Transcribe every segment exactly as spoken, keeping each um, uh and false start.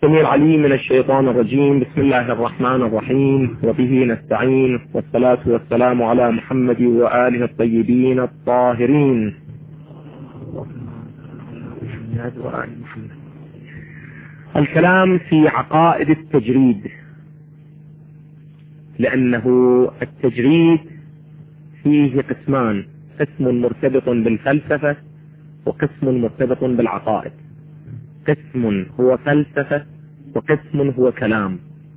السميع العليم من الشيطان الرجيم. بسم الله الرحمن الرحيم، وبه نستعين، والصلاة والسلام على محمد وآله الطيبين الطاهرين. الكلام في عقائد التجريد، لأنه التجريد فيه قسمان: قسم مرتبط بالفلسفة وقسم مرتبط بالعقائد. قسم هو فلسفة وقسم هو كلام.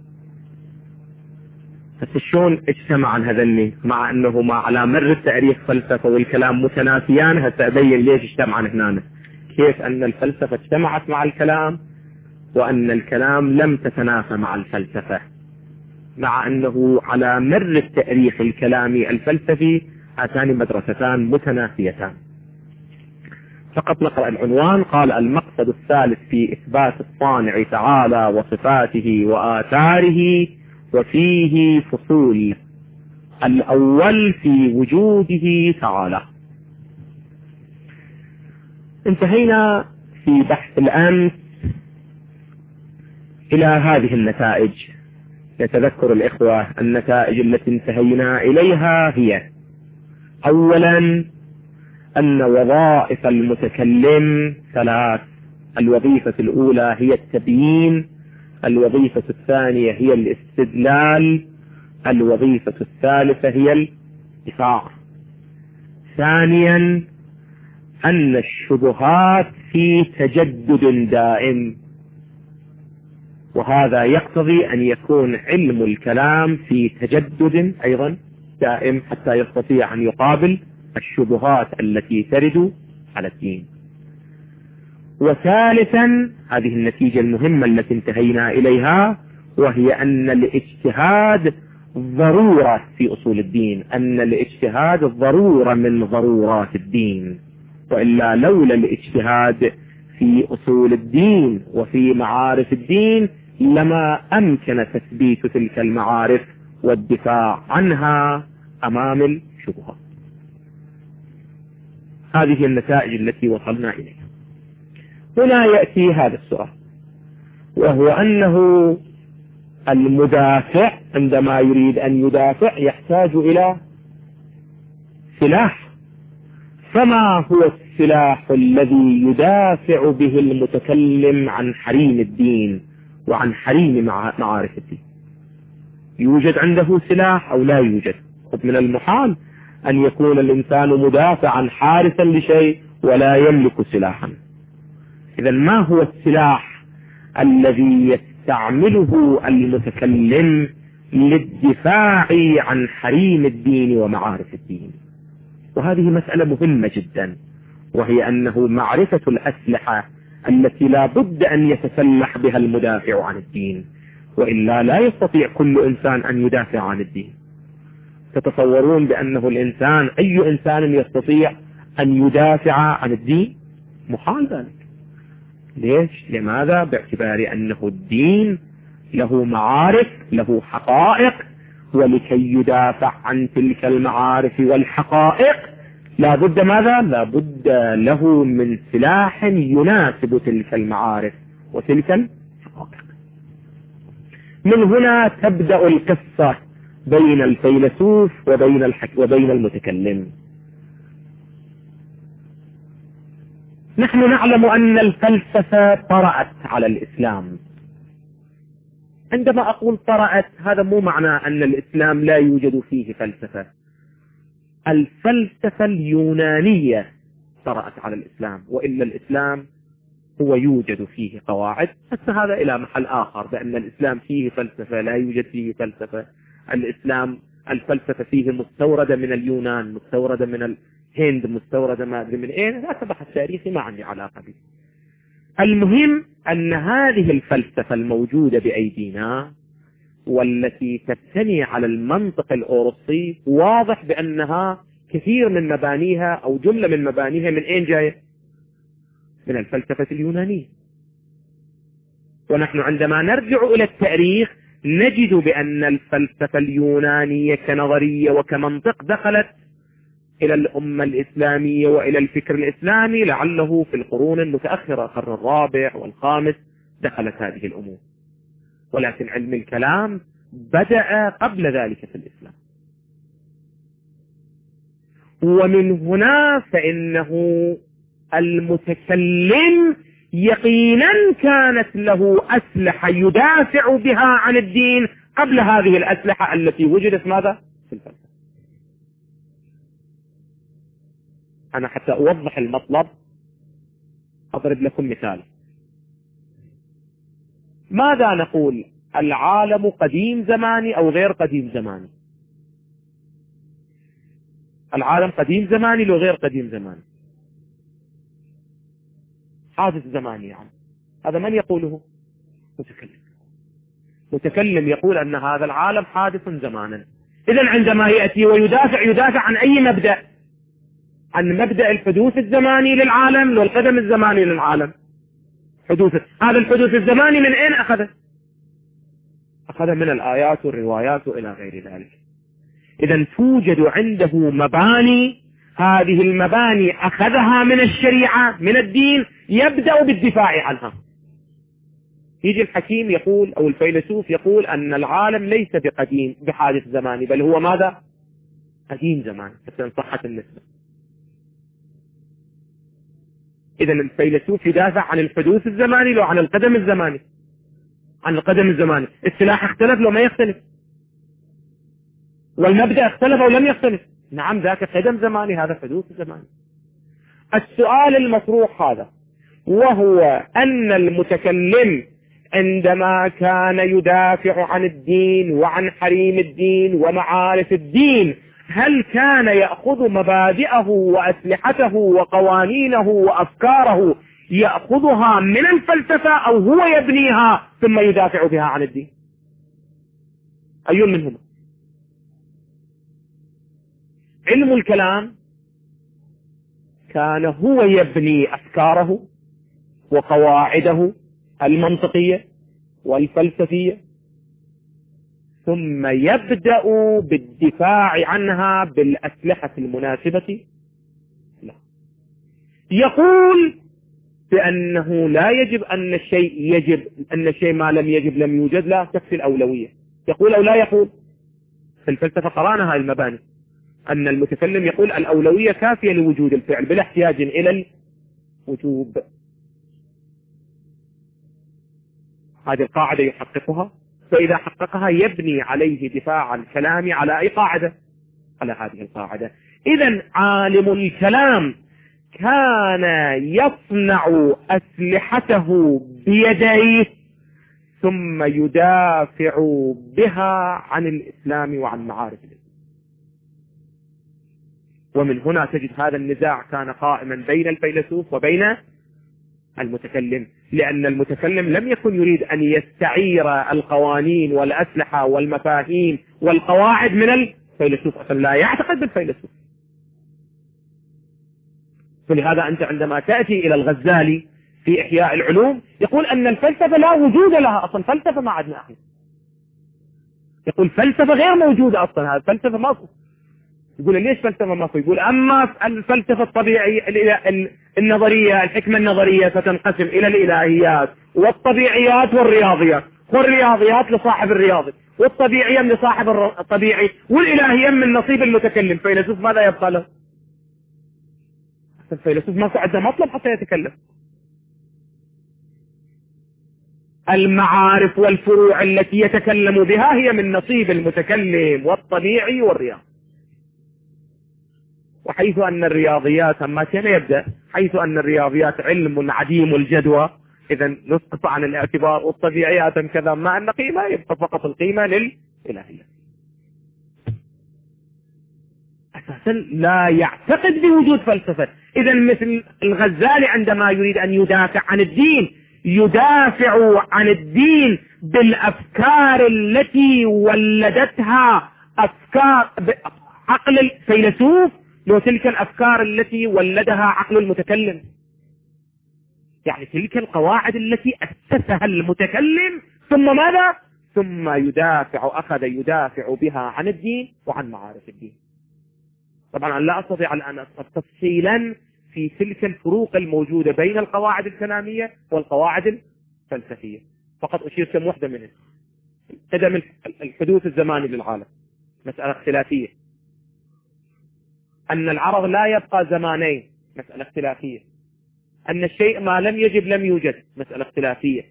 بس شلون اجتمع هذني مع انه مع على مر التاريخ فلسفة والكلام متنافيان؟ هسه ابين ليش اجتمعن هنا، كيف ان الفلسفة اجتمعت مع الكلام وان الكلام لم تتنافى مع الفلسفة، مع انه على مر التاريخ الكلامي الفلسفي هاتان مدرستان متنافيتان. فقط نقرأ العنوان. قال: المقصد الثالث في إثبات الصانع تعالى وصفاته وآثاره وفيه فصول. الأول في وجوده تعالى. انتهينا في بحث الأمس إلى هذه النتائج. يتذكر الإخوة النتائج التي انتهينا إليها هي: أولا أن وظائف المتكلم ثلاث. الوظيفة الأولى هي التبيين، الوظيفة الثانية هي الاستدلال، الوظيفة الثالثة هي الدفاع. ثانيا أن الشبهات في تجدد دائم، وهذا يقتضي أن يكون علم الكلام في تجدد أيضا دائم حتى يستطيع أن يقابل الشبهات التي ترد على الدين. وثالثا هذه النتيجة المهمة التي انتهينا إليها، وهي أن الاجتهاد ضرورة في أصول الدين، أن الاجتهاد ضرورة من ضرورات الدين، وإلا لولا الاجتهاد في أصول الدين وفي معارف الدين لما أمكن تثبيت تلك المعارف والدفاع عنها أمام الشبهات. هذه النتائج التي وصلنا إليها. هنا يأتي هذا السؤال، وهو أنه المدافع عندما يريد أن يدافع يحتاج إلى سلاح. فما هو السلاح الذي يدافع به المتكلم عن حريم الدين وعن حريم معارف الدين؟ يوجد عنده سلاح أو لا يوجد؟ من المحال أن يكون الإنسان مدافعا حارسا لشيء ولا يملك سلاحا. إذا ما هو السلاح الذي يستعمله المتكلم للدفاع عن حريم الدين ومعارف الدين؟ وهذه مسألة مهمة جدا، وهي أنه معرفة الأسلحة التي لا بد أن يتسلح بها المدافع عن الدين، وإلا لا يستطيع كل إنسان أن يدافع عن الدين. تتصورون بأنه الإنسان أي إنسان يستطيع أن يدافع عن الدين؟ محال ذلك. ليش؟ لماذا؟ باعتبار أنه الدين له معارف، له حقائق، ولكي يدافع عن تلك المعارف والحقائق لا بد ماذا؟ لا بد له من سلاح يناسب تلك المعارف وتلك الحقائق. من هنا تبدأ القصة بين الفيلسوف وبين الحك... وبين المتكلم. نحن نعلم أن الفلسفة طرأت على الإسلام. عندما أقول طرأت هذا مو معنى أن الإسلام لا يوجد فيه فلسفة. الفلسفة اليونانية طرأت على الإسلام، وإلا الإسلام هو يوجد فيه قواعد. بس هذا إلى محل آخر، بأن الإسلام فيه فلسفة لا يوجد فيه فلسفة. الإسلام الفلسفة فيه مستوردة من اليونان، مستوردة من الهند، مستوردة ما أدري من أين. لا تبحث تاريخي ما عندي علاقة به. المهم أن هذه الفلسفة الموجودة بأيدينا والتي تبتني على المنطق الأوروبي، واضح بأنها كثير من مبانيها أو جملة من مبانيها من أين جاية؟ من الفلسفة اليونانية. ونحن عندما نرجع إلى التاريخ نجد بأن الفلسفة اليونانية كنظرية وكمنطق دخلت إلى الأمة الإسلامية وإلى الفكر الإسلامي لعله في القرون المتأخرة، القرن الرابع والخامس دخلت هذه الأمور، ولكن علم الكلام بدأ قبل ذلك في الإسلام. ومن هنا فإنه المتكلم يقينا كانت له أسلحة يدافع بها عن الدين قبل هذه الأسلحة التي وجدت ماذا؟ في الفلسفة. أنا حتى أوضح المطلب أضرب لكم مثال. ماذا نقول؟ العالم قديم زماني أو غير قديم زماني؟ العالم قديم زماني لو غير قديم زماني؟ حادث زماني يعني. هذا من يقوله؟ متكلم. متكلم يقول أن هذا العالم حادث زمانا. إذن عندما يأتي ويدافع يدافع عن أي مبدأ؟ عن مبدأ الحدوث الزماني للعالم والقدم الزماني للعالم. حدوث هذا الحدوث الزماني من أين أخذه؟ أخذ من الآيات والروايات وإلى غير ذلك. إذن توجد عنده مباني، هذه المباني أخذها من الشريعة من الدين، يبدأ بالدفاع عنها. يجي الحكيم يقول أو الفيلسوف يقول أن العالم ليس بقديم بحادث زماني، بل هو ماذا؟ قديم زماني، حتى إن صحت النسبة. إذن الفيلسوف يدافع عن الحدوث الزماني لو عن القدم الزماني؟ عن القدم الزماني. السلاح اختلف لو ما يختلف، والمبدأ اختلف أو لم يختلف. نعم ذاك قدم زماني، هذا حدوث زماني. السؤال المطروح هذا، وهو أن المتكلم عندما كان يدافع عن الدين وعن حريم الدين ومعارف الدين، هل كان يأخذ مبادئه وأسلحته وقوانينه وأفكاره يأخذها من الفلسفة أو هو يبنيها ثم يدافع بها عن الدين؟ أي منهما؟ علم الكلام كان هو يبني أفكاره وقواعده المنطقية والفلسفية، ثم يبدأ بالدفاع عنها بالأسلحة المناسبة. لا. يقول بأنه لا يجب أن الشيء يجب أن الشيء ما لم يجب لم يوجد، لا تكفي الأولوية. يقول أو لا يقول؟ في الفلسفة قرانا هاي المباني، أن المتكلم يقول الأولوية كافية لوجود الفعل بلا احتياج إلى الوجوب. هذه القاعدة يحققها، فإذا حققها يبني عليه دفاع الكلام على أي قاعدة؟ على هذه القاعدة. إذن عالم الكلام كان يصنع أسلحته بيديه ثم يدافع بها عن الإسلام وعن معارف الإسلام. ومن هنا تجد هذا النزاع كان قائما بين الفيلسوف وبين المتكلم، لأن المتكلم لم يكن يريد أن يستعير القوانين والأسلحة والمفاهيم والقواعد من الفيلسوف، أصلا لا يعتقد بالفيلسوف. فلهذا أنت عندما تأتي إلى الغزالي في إحياء العلوم يقول أن الفلسفة لا وجود لها أصلا، فلسفة ما عندنا احنا. يقول فلسفة غير موجودة أصلا، هذا فلسفة ماكو. يقول ليش فلسفة ماكو؟ يقول أما الفلسفة الطبيعية النظرية الحكمة النظرية ستنقسم إلى الإلهيات والطبيعيات والرياضيات، والرياضيات لصاحب الرياضي، والطبيعية من لصاحب الطبيعي، والإلهية من نصيب المتكلم. فيلسوف ماذا يبقى له؟ الفيلسوف ما عنده مطلب حتى يتكلم. المعارف والفروع التي يتكلم بها هي من نصيب المتكلم والطبيعي والرياضي. وحيث أن الرياضيات أما كان يبدأ حيث أن الرياضيات علم عديم الجدوى، إذا نسقط عن الاعتبار، والطبيعيات كذا مع أن قيمة يبقى فقط القيمة للإلهية. أساسا لا يعتقد بوجود فلسفة. إذا مثل الغزالي عندما يريد أن يدافع عن الدين يدافع عن الدين بالأفكار التي ولدتها أفكار عقل الفيلسوف، لو تلك الأفكار التي ولدها عقل المتكلم، يعني تلك القواعد التي أسسها المتكلم، ثم ماذا؟ ثم يدافع أخذ يدافع بها عن الدين وعن معارف الدين. طبعا أنا لا أستطيع أن أذكر تفصيلا في تلك الفروق الموجودة بين القواعد الكلامية والقواعد فلسفية، فقط أشير كم واحدة منها. قدم الحدوث الزماني للعالم مسألة اختلافية، أن العرض لا يبقى زمانين مسألة اختلافية، أن الشيء ما لم يجب لم يوجد مسألة اختلافية،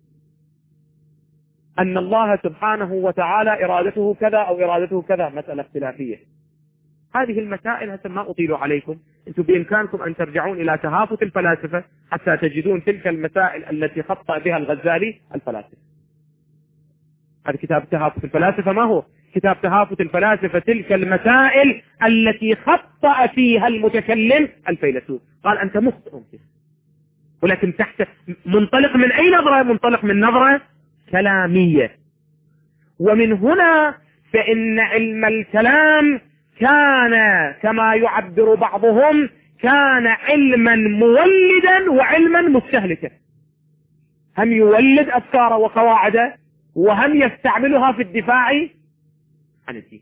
أن الله سبحانه وتعالى إرادته كذا أو إرادته كذا مسألة اختلافية. هذه المسائل هسه ما أطيل عليكم، أنتم بإمكانكم أن ترجعون إلى تهافت الفلاسفة حتى تجدون تلك المسائل التي خطأ بها الغزالي الفلاسفة. هذا كتاب تهافت الفلاسفة، ما هو كتاب تهافت الفلاسفة؟ تلك المسائل التي خطأ فيها المتكلم الفيلسوف. قال أنت مخطئ فيها، ولكن تحت منطلق من أي نظرة؟ منطلق من نظرة كلامية. ومن هنا فإن علم الكلام كان كما يعبر بعضهم كان علما مولدا وعلما مستهلكا، هم يولد أفكاره وقواعده وهم يستعملها في الدفاع عن الدين.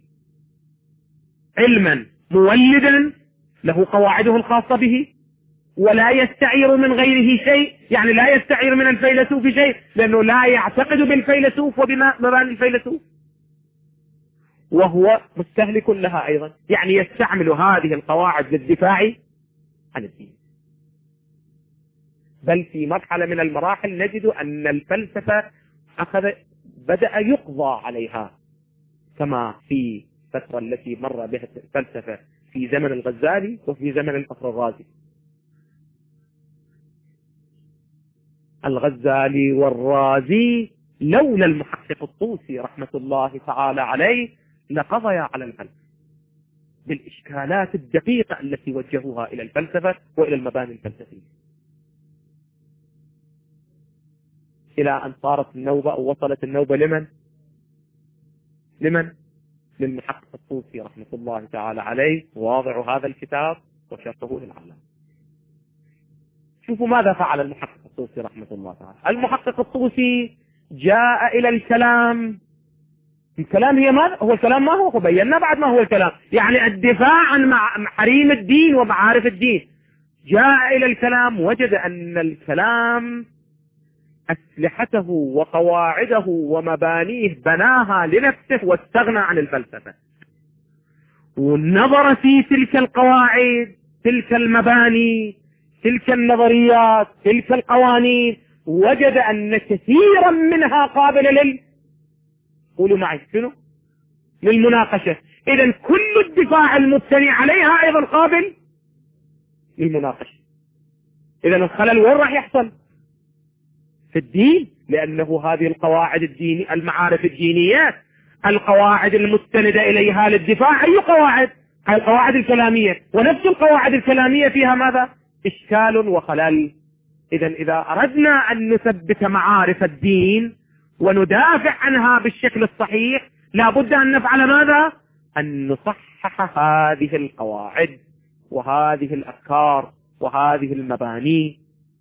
علما مولدا له قواعده الخاصة به ولا يستعير من غيره شيء، يعني لا يستعير من الفيلسوف شيء لأنه لا يعتقد بالفيلسوف وبمباني الفيلسوف، وهو مستهلك لها أيضا، يعني يستعمل هذه القواعد للدفاع عن الدين. بل في مرحلة من المراحل نجد أن الفلسفة أخذ بدأ يقضى عليها، كما في الفترة التي مر بها الفلسفة في زمن الغزالي وفي زمن الفخر الرازي. الغزالي والرازي لولا المحقق الطوسي رحمة الله تعالى عليه لقضيا على الفلسفة بالإشكالات الدقيقة التي وجهوها إلى الفلسفة وإلى المباني الفلسفية، إلى أن صارت النوبة أو وصلت النوبة لمن؟ لمن؟ للمحقق الطوسي رحمة الله تعالى عليه، واضع هذا الكتاب وشرحه للعلامة. شوفوا ماذا فعل المحقق الطوسي رحمة الله تعالى. المحقق الطوسي جاء إلى الكلام. الكلام هي ماذا؟ هو الكلام ما هو؟ وبينا بعد ما هو الكلام، يعني الدفاع عن حريم الدين ومعارف الدين. جاء إلى الكلام وجد أن الكلام أسلحته وقواعده ومبانيه بناها لنفسه واستغنى عن الفلسفة، ونظر في تلك القواعد تلك المباني تلك النظريات تلك القوانين، وجد أن كثيرا منها قابل لل قولوا معي شنو؟ للمناقشة. إذن كل الدفاع المبتني عليها أيضا قابل للمناقشة. إذن الخلل وين راح يحصل؟ في الدين، لأنه هذه القواعد الدينية المعارف الدينية القواعد المستندة إليها للدفاع أي قواعد؟ هذه القواعد الكلامية، ونفس القواعد الكلامية فيها ماذا؟ إشكال وخلل. إذن إذا أردنا أن نثبت معارف الدين وندافع عنها بالشكل الصحيح لابد أن نفعل ماذا؟ أن نصحح هذه القواعد وهذه الأفكار وهذه المباني.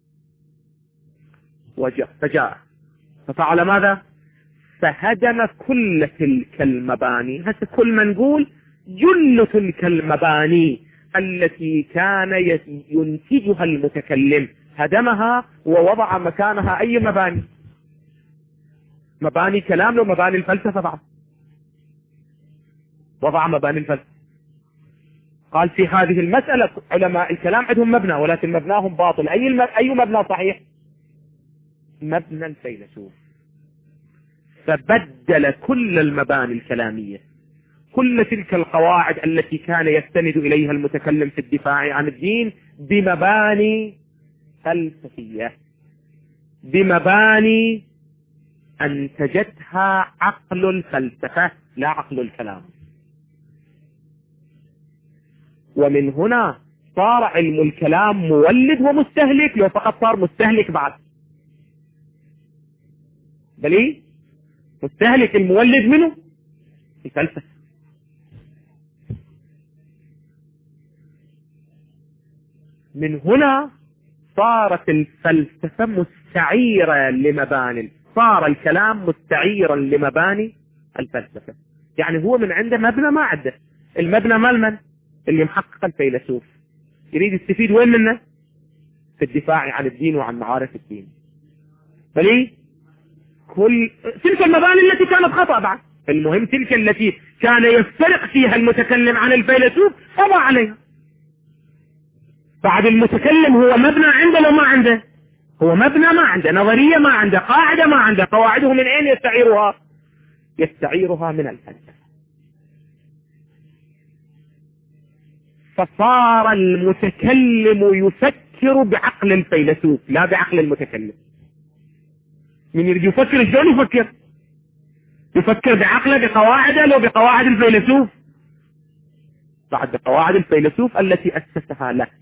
وجاء فجاء ففعل ماذا؟ فهدم كل تلك المباني. هسه كل ما نقول جل تلك المباني التي كان ينتجها المتكلم هدمها ووضع مكانها أي مباني؟ مباني كلام له مباني الفلسفة بعد. وضع مباني الفلسفة. قال في هذه المسألة علماء الكلام عندهم مبنى ولكن مبناهم باطل. أي الم... أي مبنى صحيح؟ مبنى الفيلسوف. فبدل كل المباني الكلامية كل تلك القواعد التي كان يستند إليها المتكلم في الدفاع عن الدين بمباني فلسفية، بمباني أنتجتها عقل الفلسفة لا عقل الكلام. ومن هنا صار علم الكلام مولد ومستهلك، لو فقط صار مستهلك بعد. بلي مستهلك المولد منه الفلسفة. من هنا صارت الفلسفة مستعيرة لمباني، صار الكلام مستعيرا لمباني الفلسفة. يعني هو من عنده مبنى ما عنده. المبنى مال من؟ اللي محقق الفيلسوف يريد يستفيد وين منه؟ في الدفاع عن الدين وعن معارف الدين. بلي كل تلك المباني التي كانت خطأ بعد. المهم تلك التي كان يفترق فيها المتكلم عن الفيلسوف قضى عليها. بعد المتكلم هو مبنى عنده لو ما عنده، هو مبنى ما عنده، نظرية ما عنده، قاعدة ما عنده. قواعده من أين يستعيرها؟ يستعيرها من الفلسفة. فصار المتكلم يفكر بعقل الفيلسوف لا بعقل المتكلم. من يريد يفكر شلون يفكر؟ يفكر بعقله بقواعده لو بقواعد الفيلسوف؟ بعد بقواعد الفيلسوف التي أسسها له.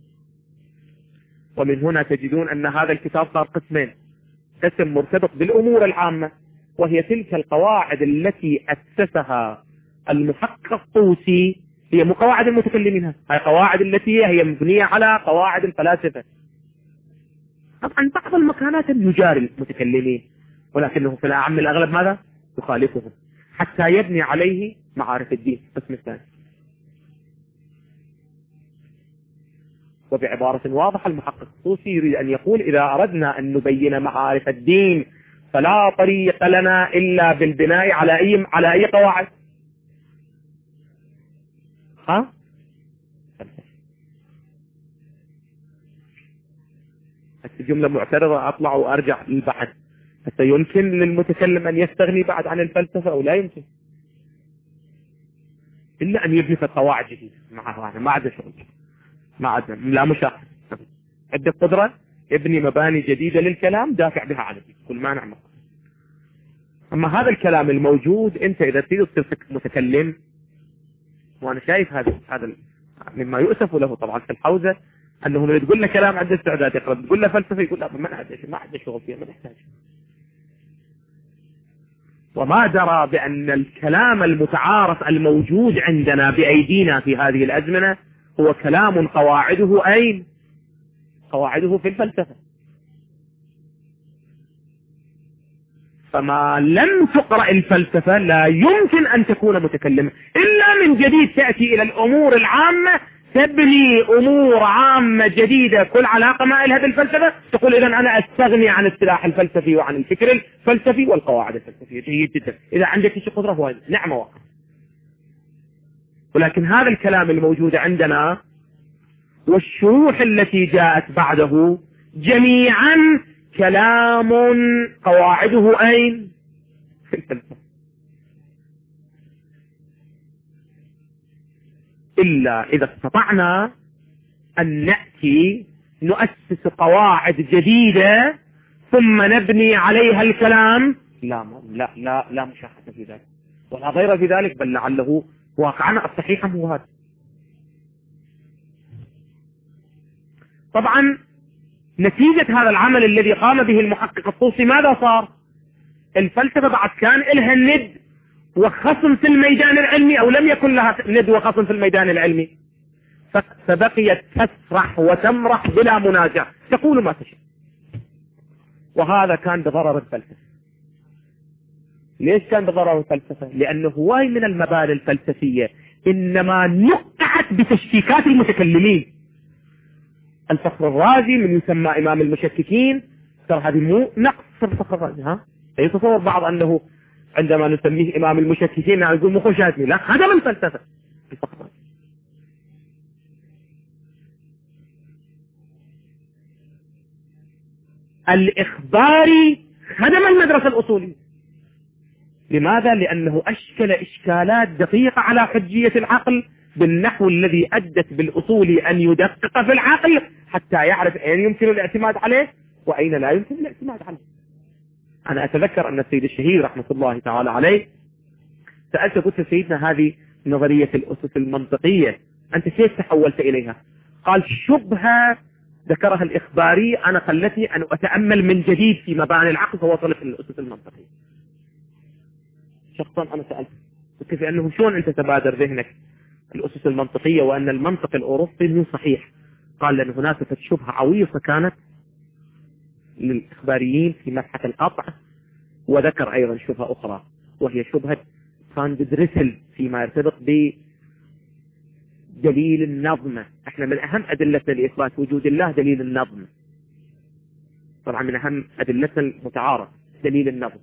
ومن هنا تجدون أن هذا الكتاب صار قسمين: قسم مرتبط بالأمور العامة وهي تلك القواعد التي أسسها المحقق الطوسي، هي مو قواعد المتكلمين، هاي قواعد التي هي مبنية على قواعد الفلاسفة. طبعا بعض المكانات يجاري المتكلمين ولكنه في الأعم الأغلب ماذا؟ يخالفهم حتى يبني عليه معارف الدين. القسم الثاني. وبعبارة واضحة المحقق الطوسي يريد أن يقول إذا أردنا أن نبين معارف الدين فلا طريق لنا إلا بالبناء على أي على أي قواعد؟ ها؟ الجملة معترضة، أطلع وأرجع للبحث. حتى يمكن للمتكلم أن يستغني بعد عن الفلسفة أو لا يمكن، إلا أن يبني قواعد جديدة معه. ما عاد شغل، ما عاد لا مشاهد، عنده قدرة يبني مباني جديدة للكلام دافع بها عن الدين. كل ما نعمل. أما هذا الكلام الموجود، أنت إذا تريد تصير متكلم، وأنا شايف هذا هذا مما يؤسف له طبعا في الحوزة، أنه تقول له كلام عنده استعداد يقرأ، تقول له فلسفة يقول لا ما عنده ما عنده شغل فيها، ما نحتاج. وما درى بأن الكلام المتعارف الموجود عندنا بأيدينا في هذه الأزمنة هو كلام قواعده أين؟ قواعده في الفلسفة. فما لم تقرأ الفلسفة لا يمكن أن تكون متكلما إلا من جديد تأتي إلى الأمور العامة، تبني أمور عامة جديدة كل علاقة ما لها بالفلسفة، تقول إذا أنا أستغني عن السلاح الفلسفي وعن الفكر الفلسفي والقواعد الفلسفية. جيد جدا، إذا عندك شيء قدرة هو نعمة واقع. ولكن هذا الكلام الموجود عندنا والشروح التي جاءت بعده جميعا كلام قواعده أين؟ في الفلسفة. إلا إذا استطعنا أن نأتي نؤسس قواعد جديدة ثم نبني عليها الكلام، لا لا لا لا مشاهدة في ذلك ولا غير في ذلك، بل لعله واقعنا الصحيح هو هذا. طبعا نتيجة هذا العمل الذي قام به المحقق الطوسي ماذا صار؟ الفلسفة بعد كان لها الند وخصم في الميدان العلمي، أو لم يكن لها ند وخصم في الميدان العلمي، فبقيت تسرح وتمرح بلا منازع تقول ما تشاء. وهذا كان بضرر الفلسفة. ليش كان بضرر الفلسفة؟ لأنه هواي من المبادئ الفلسفية إنما نقعت بتشكيكات المتكلمين. الفخر الرازي من يسمى إمام المشككين، ترى هذه مو نقص الفخر الرازي. ها يتصور بعض أنه عندما نسميه إمام المشككين نقول مخشاتني، لا، هذا من فلسفة الفخر الرازي. الإخباري خدم المدرسة الأصولية. لماذا؟ لأنه أشكل إشكالات دقيقة على حجية العقل بالنحو الذي أدت بالأصول أن يدقق في العقل حتى يعرف أين يمكن الاعتماد عليه وأين لا يمكن الاعتماد عليه. أنا أتذكر أن السيد الشهيد رحمة الله تعالى عليه سألت قلت سيدنا هذه نظرية الأسس المنطقية أنت كيف تحولت إليها؟ قال شبهة ذكرها الإخباري أنا خلتني أن أتأمل من جديد في مباني العقل فوصلت إلى الأسس المنطقية. شخصا أنا سألت قلت في أنه شلون أنت تبادر ذهنك الأسس المنطقية وأن المنطق الأوروبي مو صحيح؟ قال لأن هناك شبهة عويصة كانت للإخباريين في مبحث القطع، وذكر أيضا شبهة أخرى وهي شبهة كان بدرسل فيما يرتبط بدليل النظم. احنا من أهم أدلتنا لإثبات وجود الله دليل النظم، طبعا من أهم أدلتنا المتعارف دليل النظم،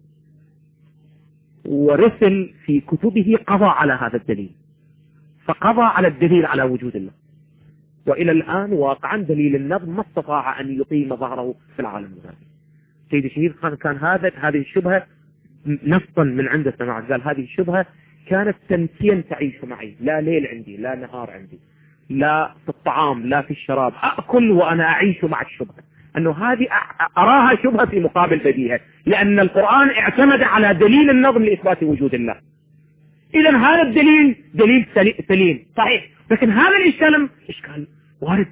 ورسل في كتبه قضى على هذا الدليل، فقضى على الدليل على وجود الله. وإلى الآن واقعا دليل النظم ما استطاع أن يقيم ظهره في العالم المادي. سيد الشهيد كان هذا هذه الشبهة نصا من عنده سماع، قال هذه الشبهة كانت سنتين تعيش معي، لا ليل عندي لا نهار عندي، لا في الطعام لا في الشراب، أأكل وأنا أعيش مع الشبهة، أنه هذه أراها شبهة في مقابل بديهة، لأن القرآن اعتمد على دليل النظم لإثبات وجود الله. إذا هذا الدليل دليل سليم صحيح، لكن هذا الإشكال إشكال وارد.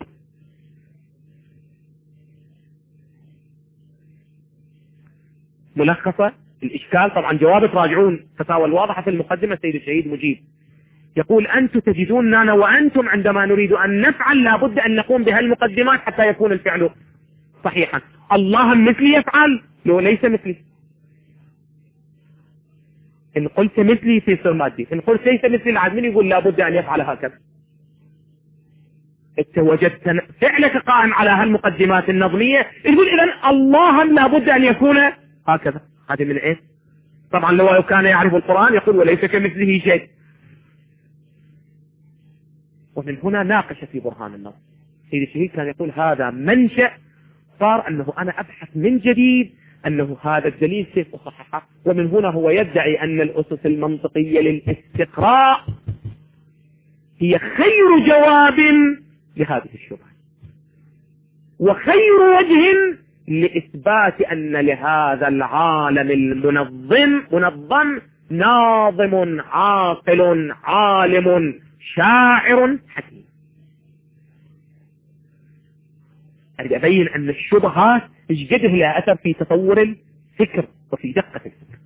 ملخصة الإشكال، طبعا جواب تراجعون فتاوى الواضحة في المقدمة. سيد الشهيد مجيب يقول أنتم تجدوننا وأنتم عندما نريد أن نفعل لابد أن نقوم بهالمقدمات حتى يكون الفعل صحيحا. الله مثلي يفعل؟ لو ليس مثلي. إن قلت مثلي في صير مادي، إن قلت ليس مثلي العدمين يقول لابد أن يفعل هكذا. انت وجدت فعلك قائم على هالمقدمات النظمية، يقول إذن الله لابد أن يكون هكذا. هذه من إيه؟ طبعا لو كان يعرف القرآن يقول وليس كمثله شيء. ومن هنا ناقش في برهان النظم. سيد الشهيد كان يقول هذا منشأ، صار أنه أنا أبحث من جديد أنه هذا الدليل كيف أصححه. ومن هنا هو يدعي أن الأسس المنطقية للاستقراء هي خير جواب لهذه الشبهة، وخير وجه لإثبات أن لهذا العالم المنظم منظم ناظم عاقل عالم شاعر حكيم. أريد أبين أن الشبهات اجده لها أثر في تطور الفكر وفي دقة الفكر.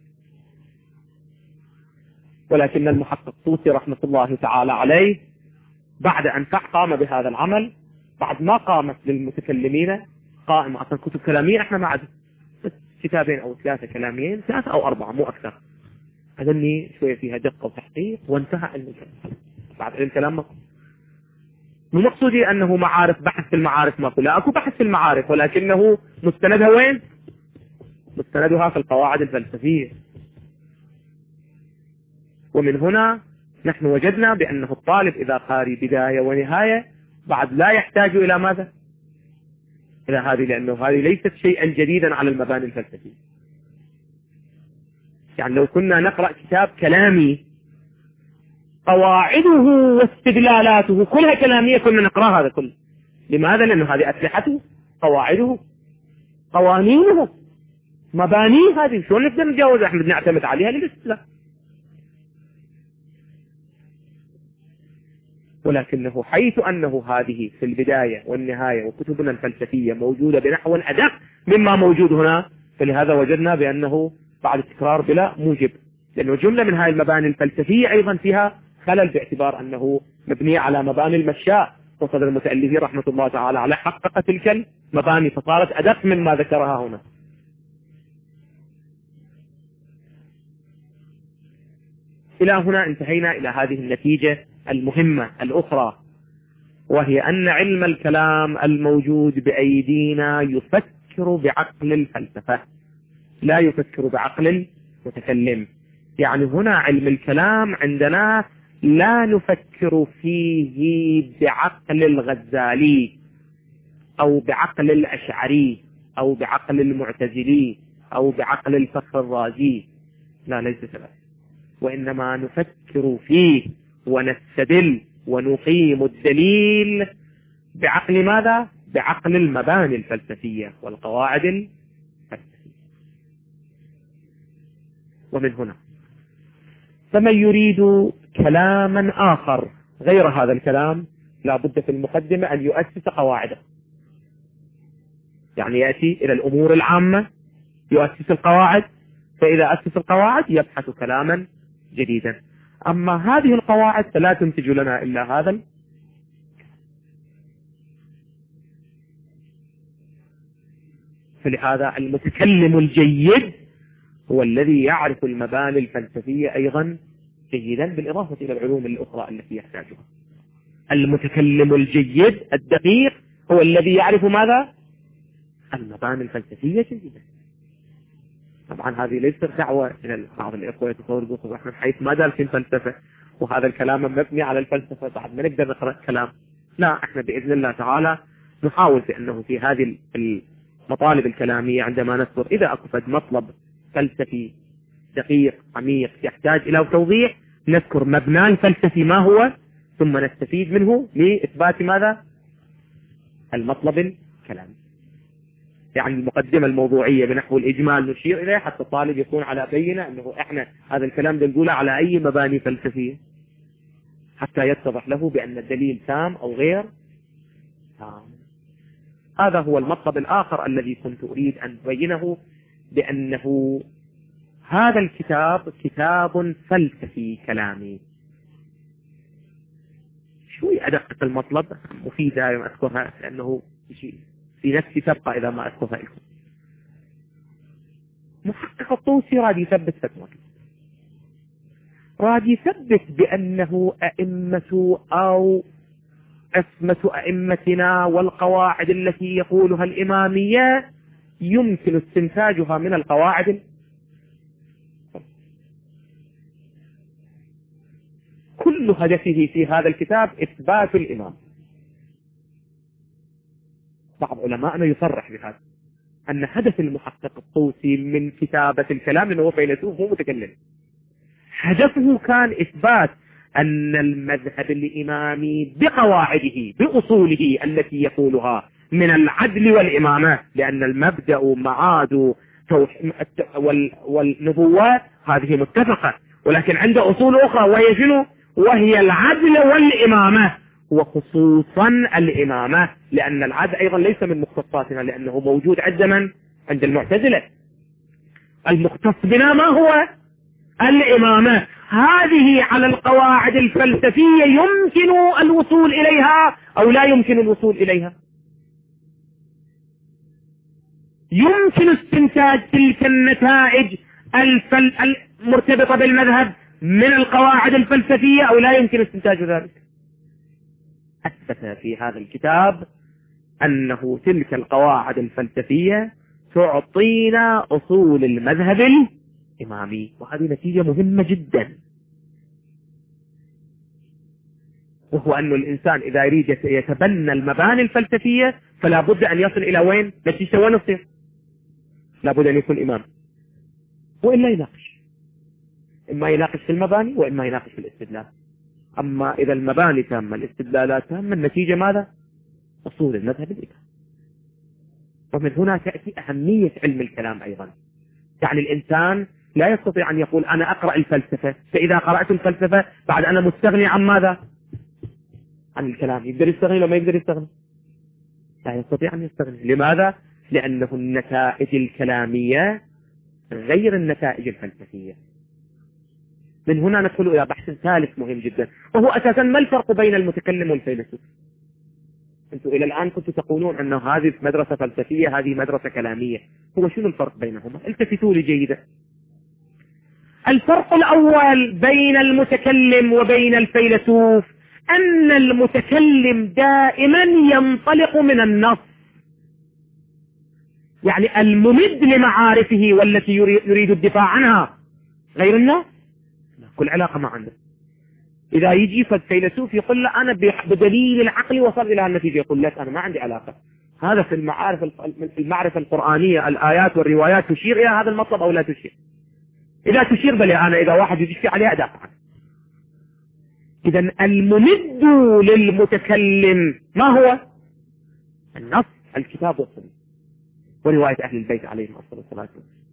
ولكن المحقق طوسي رحمة الله تعالى عليه بعد أن قام بهذا العمل، بعد ما قامت للمتكلمين قائمة أصلا كتب كلامية، احنا ما عاد كتابين أو ثلاثة كلاميين، ثلاثة أو أربعة مو أكثر، أظني شوية فيها دقة وتحقيق وانتهى علم الكلام. بعد علم الكلام ما مو مقصودي أنه معارف، بحث في المعارف ما لا أكو بحث في المعارف، ولكنه مستندها وين؟ مستندها في القواعد الفلسفية. ومن هنا نحن وجدنا بأنه الطالب إذا قاري بداية ونهاية بعد لا يحتاج إلى ماذا؟ إلى هذه، لأنه هذه ليست شيئا جديدا على المباني الفلسفية. يعني لو كنا نقرأ كتاب كلامي قواعده واستدلالاته كلها كلامية كنا نقرأ هذا كله. لماذا؟ لأنه هذه أسلحته، قواعده، قوانينه، مبانيه، هذه شلون نقدر نتجاوز احنا نعتمد عليها للاستدلال. ولكنه حيث أنه هذه في البداية والنهاية وكتبنا الفلسفية موجودة بنحو أدق مما موجود هنا، فلهذا وجدنا بأنه بعد التكرار بلا موجب، لأنه جملة من هذه المباني الفلسفية أيضا فيها خلل باعتبار أنه مبنية على مباني المشاء، وصدر المتألفين رحمة الله تعالى على حقق تلك المباني فصارت أدق مما ذكرها هنا. إلى هنا انتهينا إلى هذه النتيجة المهمة الأخرى، وهي أن علم الكلام الموجود بأيدينا يفكر بعقل الفلسفة، لا يفكر بعقل المتكلم. يعني هنا علم الكلام عندنا لا نفكر فيه بعقل الغزالي أو بعقل الأشعري أو بعقل المعتزلي أو بعقل الفخر الرازي، لا ليس كذلك، وإنما نفكر فيه ونستدل ونقيم الدليل بعقل ماذا؟ بعقل المباني الفلسفية والقواعد الفلسفية. ومن هنا فمن يريد كلاما آخر غير هذا الكلام لا بد في المقدمة أن يؤسس قواعده، يعني يأتي إلى الأمور العامة يؤسس القواعد، فإذا أسس القواعد يبحث كلاما جديدا. أما هذه القواعد فلا تنتج لنا إلا هذا. فلهذا المتكلم الجيد هو الذي يعرف المباني الفلسفية أيضا جيدا بالإضافة إلى العلوم الأخرى التي يحتاجها. المتكلم الجيد الدقيق هو الذي يعرف ماذا؟ المباني الفلسفية جيدا. طبعا هذه ليست دعوة إلى بعض الإخوة يتصورون نحن حيث ما دارسين فلسفة وهذا الكلام مبني على الفلسفة بعد ما نقدر نقرأ كلام. لا، احنا بإذن الله تعالى نحاول بأنه في هذه المطالب الكلامية عندما نذكر إذا أكفد مطلب فلسفي دقيق عميق يحتاج إلى توضيح نذكر مبنى الفلسفي ما هو، ثم نستفيد منه لإثبات ماذا؟ المطلب الكلامي. يعني المقدمة الموضوعية بنحو الإجمال نشير إليه حتى الطالب يكون على بينة أنه إحنا هذا الكلام ده نقوله على أي مباني فلسفية حتى يتضح له بأن الدليل تام أو غير تام. هذا هو المطلب الآخر الذي كنت أريد أن أبينه، بأنه هذا الكتاب كتاب فلسفي كلامي. شوي أدقق المطلب مفيدة يوم أذكرها لأنه في نفسي تبقى إذا ما أذكرها لكم. محقق الطوسي راد يثبت فتوى، راد يثبت بأنه أئمة أو عصمة أئمتنا والقواعد التي يقولها الإمامية يمكن استنتاجها من القواعد. كل هدفه في هذا الكتاب إثبات الإمام. بعض علماءنا يصرح بهذا أن هدف المحقق الطوسي من كتابة الكلام، لأنه فيلسوف مو متكلم، هدفه كان إثبات أن المذهب الإمامي بقواعده بأصوله التي يقولها من العدل والإمامة، لأن المبدأ معاد والنبوات هذه متفقة، ولكن عند أصول أخرى وهي شنو؟ وهي العدل والإمامة، وخصوصا الإمامة، لأن العدل أيضا ليس من مختصاتنا لأنه موجود عند من؟ عند المعتزلة. المختص بنا ما هو؟ الإمامة. هذه على القواعد الفلسفية يمكن الوصول إليها أو لا يمكن الوصول إليها؟ يمكن استنتاج تلك النتائج الفل... المرتبطة بالمذهب من القواعد الفلسفية أو لا يمكن استنتاج ذلك؟ أثبت في هذا الكتاب أنه تلك القواعد الفلسفية تعطينا أصول المذهب الإمامي، وهذه نتيجة مهمة جدا، وهو أن الإنسان إذا يريد يتبنى المباني الفلسفية فلا بد أن يصل إلى وين؟ نتيجة وين تصير؟ لا بد أن يكون إمام، وإلا يناقش، إما يناقش في المباني وإما يناقش في الاستدلال. أما إذا المباني تامة الاستدلالات تامة، النتيجة ماذا؟ أصول المذهب الإمامي. ومن هنا تأتي أهمية علم الكلام أيضا. يعني الإنسان لا يستطيع أن يقول أنا أقرأ الفلسفة، فإذا قرأت الفلسفة بعد أنا مستغني عن ماذا؟ عن الكلام. يقدر يستغني ولا ما يقدر يستغني؟ لا يستطيع أن يستغني. لماذا؟ لأنه النتائج الكلامية غير النتائج الفلسفية. من هنا ندخل إلى بحث ثالث مهم جدا، وهو أساسا ما الفرق بين المتكلم والفيلسوف؟ أنتم إلى الآن كنتم تقولون أن هذه مدرسة فلسفية هذه مدرسة كلامية، هو شنو الفرق بينهما؟ التفتوا لي جيدا. الفرق الأول بين المتكلم وبين الفيلسوف أن المتكلم دائما ينطلق من النص، يعني الممد لمعارفه والتي يريد الدفاع عنها، غير النص كل علاقة ما عنده. إذا يجي فالفيلسوف يقول له أنا بدليل العقل وصل إلى النتيجة، يقول لك أنا ما عندي علاقة. هذا في المعارف المعرفة القرآنية الآيات والروايات تشير إلى هذا المطلب أو لا تشير؟ إذا تشير بلي أنا إذا واحد يشفي عليها أدافع عنه. إذا الممد للمتكلم ما هو؟ النص، الكتاب والسنة ورواية أهل البيت عليهم الصلاة والسلام.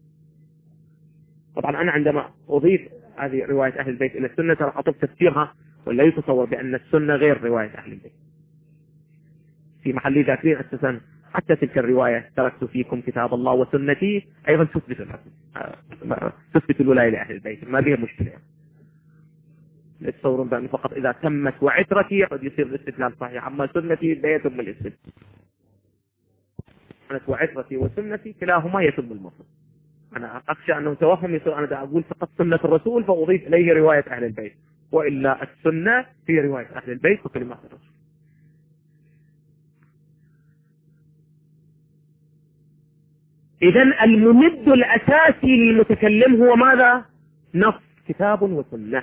طبعا أنا عندما أضيف هذه رواية أهل البيت إلى السنة ترى أطلب تفسيرها، ولا يتصور بأن السنة غير رواية أهل البيت. في محل ذاكرين أساسا حتى تلك الرواية تركت فيكم كتاب الله وسنتي أيضا تثبت تثبت الولاية لأهل البيت، ما بها مشكلة. يتصورون بأن فقط إذا تمت وعترتي قد يصير الاستدلال صحيح، أما سنتي لا يتم الاستدلال. تمت وعترتي وسنتي كلاهما يتم المطلب. أنا أخشى أنه توهم يصير أنا دا أقول فقط سنة الرسول فأضيف إليه رواية أهل البيت، وإلا السنة في رواية أهل البيت وكلمات الرسول. إذن الممد الأساسي للمتكلم هو ماذا؟ نص كتاب وسنة.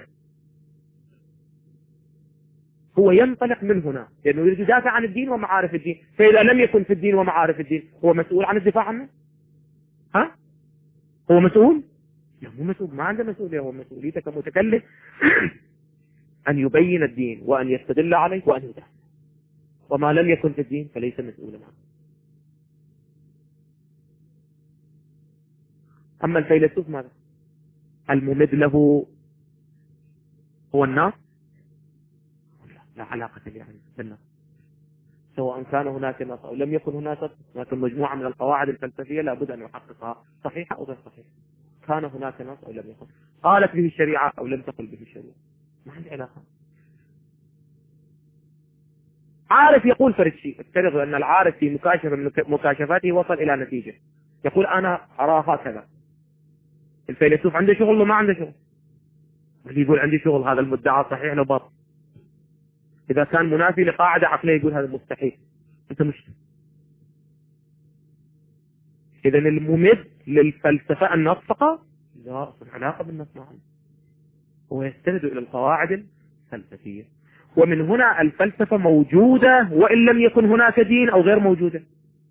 هو ينطلق من هنا لأنه يريد يدافع عن الدين ومعارف الدين، فإذا لم يكن في الدين ومعارف الدين هو مسؤول عن الدفاع عنه؟ ها؟ هو مسؤول؟ لا مو مسؤول، ما عنده مسؤولية. هو مسؤوليته كمتكلم أن يبين الدين وأن يستدل عليه وأن يدافع، وما لم يكن في الدين فليس مسؤولا عنه. أما الفيلسوف ماذا؟ الممد له هو الناس؟ لا علاقة يعني بالناس، سواء كان هناك نص أو لم يكن هناك، لكن مجموعة من القواعد الفلسفية لابد أن يحققها صحيحة أو غير صحيحة، كان هناك نص أو لم يكن، قالت به الشريعة أو لم تقل به الشريعة، ما عندي علاقة. عارف يقول فرد شيء، افترض أن العارف في مكاشفة من مكاشفاته وصل إلى نتيجة، يقول أنا أرى هكذا. الفيلسوف عنده شغل وما عنده شغل، اللي يقول عندي شغل هذا المدعى صحيح لو باطل. إذا كان منافي لقاعدة عقلية يقول هذا مستحيل، أنت مش. إذا الممد للفلسفة النص فقط؟ لا أصل علاقة بالنص معه، هو يستند إلى القواعد الفلسفية. ومن هنا الفلسفة موجودة وإن لم يكن هناك دين أو غير موجودة.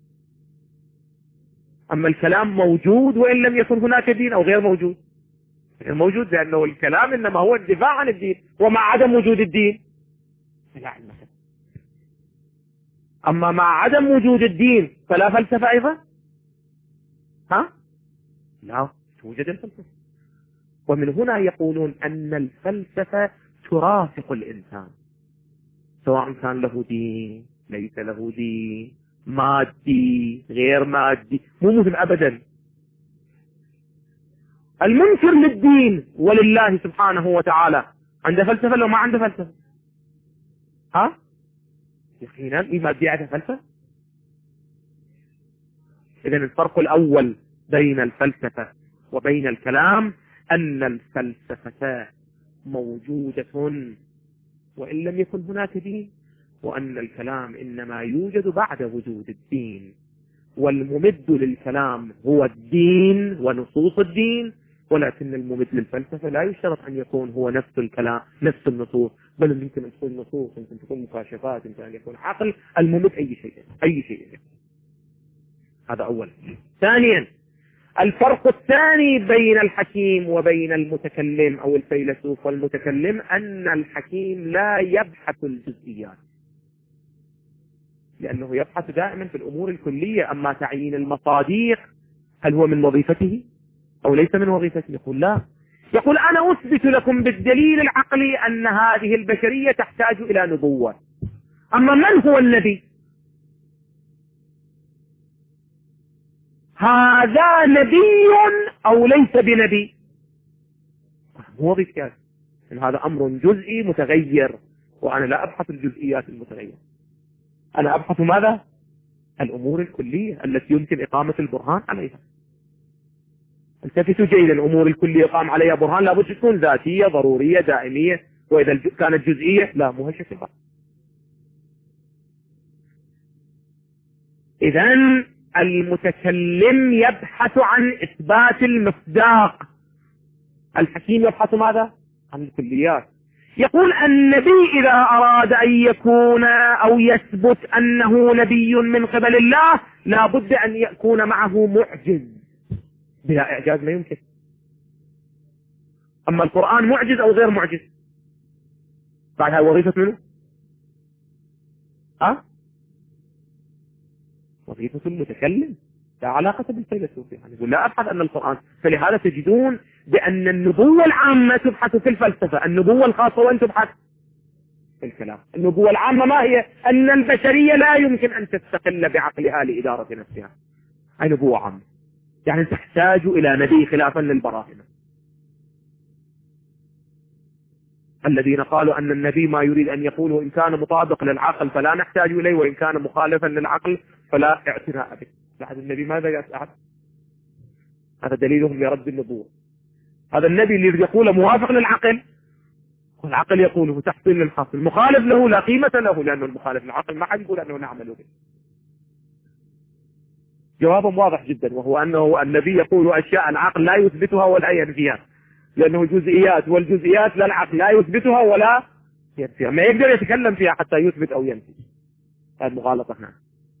أما الكلام موجود وإن لم يكن هناك دين أو غير موجود. غير موجود لأنه الكلام إنما هو الدفاع عن الدين، ومع عدم وجود الدين لا علم. أما مع عدم وجود الدين فلا فلسفة أيضا؟ ها؟ لا توجد الفلسفة. ومن هنا يقولون أن الفلسفة ترافق الإنسان، سواء كان له دين ليس له دين، مادي غير مادي، مو مهم أبدا. المنكر للدين ولله سبحانه وتعالى عنده فلسفة لو ما عنده فلسفة؟ ها؟ يقينا المادي عنده فلسفة. إذن الفرق الأول بين الفلسفة وبين الكلام أن الفلسفة موجودة وإن لم يكن هناك دين، وأن الكلام إنما يوجد بعد وجود الدين. والممد للكلام هو الدين ونصوص الدين، ولكن الممد للفلسفة لا يشترط أن يكون هو نفس الكلام نفس النصوص، بل يمكن أن تكون نصوص، يمكن تكون مكاشفات، يمكن أن يكون عقل. الممد أي شيء أي شيء. هذا أولا. ثانيا الفرق الثاني بين الحكيم وبين المتكلم أو الفيلسوف والمتكلم أن الحكيم لا يبحث الجزئيات، لأنه يبحث دائما في الأمور الكلية. أما تعيين المصادق هل هو من وظيفته أو ليس من وظيفته؟ يقول لا، يقول أنا أثبت لكم بالدليل العقلي أن هذه البشرية تحتاج إلى نبوة. أما من هو النبي؟ هذا نبي أو ليس بنبي؟ مو وظيفتي، إن هذا أمر جزئي متغير، وأنا لا أبحث الجزئيات المتغيرة، أنا أبحث ماذا؟ الأمور الكلية التي يمكن إقامة البرهان عليها. التفتوا جيدا، الأمور الكلية يقام عليها برهان لابد تكون ذاتية ضرورية دائمية، وإذا كانت جزئية لا، مو هالشكل. إذن المتكلم يبحث عن إثبات المصداق، الحكيم يبحث ماذا؟ عن الكليات. يقول النبي إذا أراد أن يكون أو يثبت أنه نبي من قبل الله لا بد أن يكون معه معجز، بلا إعجاز ما يمكن. أما القرآن معجز أو غير معجز؟ بعد هاي وظيفة منه؟ أه؟ وظيفة المتكلم، لا علاقة بالفيلسوف. يعني يقول لا أبحث أن القرآن، فلهذا تجدون بأن النبوة العامة تبحث في الفلسفة، النبوة الخاصة وأن تبحث في الكلام. النبوة العامة ما هي؟ أن البشرية لا يمكن أن تستقل بعقلها لإدارة نفسها. هاي نبوة عامة، يعني تحتاج إلى نبي خلافا للبراهنة الذين قالوا أن النبي ما يريد أن يقوله إن كان مطابق للعقل فلا نحتاج إليه، وإن كان مخالفا للعقل فلا اعتناء به. لحد النبي ماذا يسأل؟ هذا دليلهم لرد النبوة. هذا النبي اللي يقوله موافق للعقل، والعقل يقوله تحصيل للحاصل، مخالف له لا قيمة له، لأنه المخالف للعقل ما حد يقول أنه نعمل به. جوابهم واضح جدا، وهو أنه النبي يقول أشياء العقل لا يثبتها ولا ينفيها، لأنه جزئيات، والجزئيات لا العقل لا يثبتها ولا ينفيها، ما يقدر يتكلم فيها حتى يثبت أو ينفي. هذه مغالطة هنا.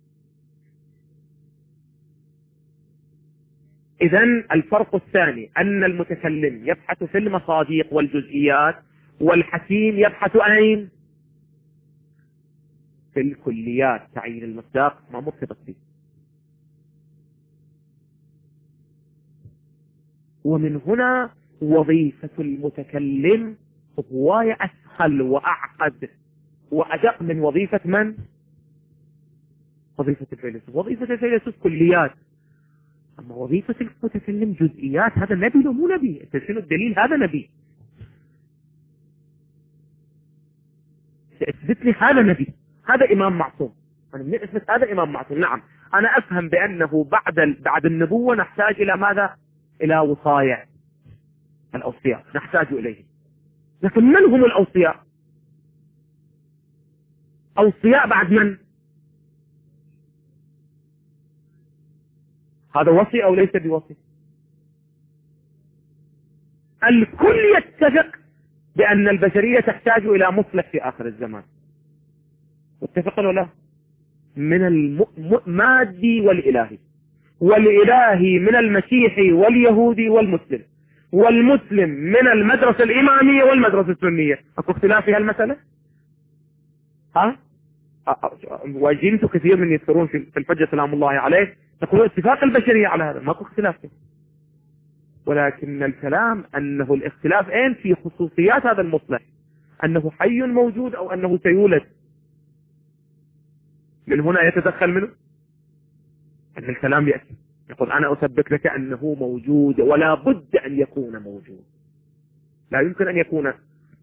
إذن الفرق الثاني أن المتكلم يبحث في المصادق والجزئيات، والحكيم يبحث أين؟ في الكليات، تعيين المصداق ما مرتبط به. ومن هنا وظيفة المتكلم هواية أسهل وأعقد وأدق من وظيفة من؟ وظيفة الفيلسوف. وظيفة الفيلسوف كليات، أما وظيفة المتكلم جزئيات. هذا نبي لو مو نبي؟ شنو الدليل؟ هذا نبي. اثبت لي هذا نبي، هذا إمام معصوم. أنا من أثبت هذا إمام معصوم؟ نعم، أنا أفهم بأنه بعد بعد النبوة نحتاج إلى ماذا؟ إلى وصايا، الأوصياء نحتاج إليه. لكن من هم الأوصياء؟ أوصياء بعد من؟ هذا وصي أو ليس بوصي؟ الكل يتفق بأن البشرية تحتاج إلى مصلح في آخر الزمان. اتفقوا ولا لا؟ من المادي والإلهي، والإلهي من المسيحي واليهودي والمسلم، والمسلم من المدرسة الإمامية والمدرسة السنية. أكو اختلاف في هالمسألة؟ ها؟ وجنت كثير من يذكرون في الفجر سلام الله عليه يقولون اتفاق البشرية على هذا، ماكو اختلاف فيه. ولكن الكلام أنه الاختلاف أين؟ في خصوصيات هذا المصلح، أنه حي موجود أو أنه سيولد. من هنا يتدخل منه أن الكلام يأتي يقول أنا أثبت لك أنه موجود ولا بد أن يكون موجود، لا يمكن أن يكون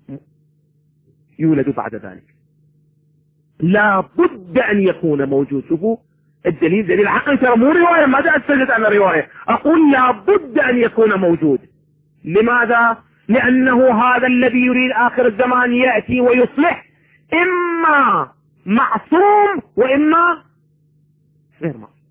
يولد بعد ذلك، لا بد أن يكون موجود. شوفوا الدليل، دليل عقل، ترى مو رواية، ما أستجد أنا رواية، أقول لا بد أن يكون موجود. لماذا؟ لأنه هذا الذي يريد آخر الزمان يأتي ويصلح، إما معصوم وإما غير معصوم.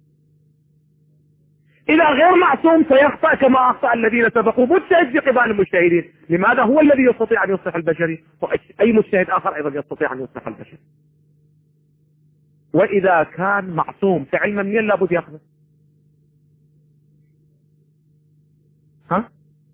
إذا غير معصوم سيخطأ كما أخطأ الذين سبقوا، مجتهد في قبال المجتهدين. لماذا؟ هو الذي يستطيع أن يصلح البشري، وأي مجتهد آخر أيضا يستطيع أن يصلح البشري. وإذا كان معصوم فعلما منين لابد يأخذه؟ ها؟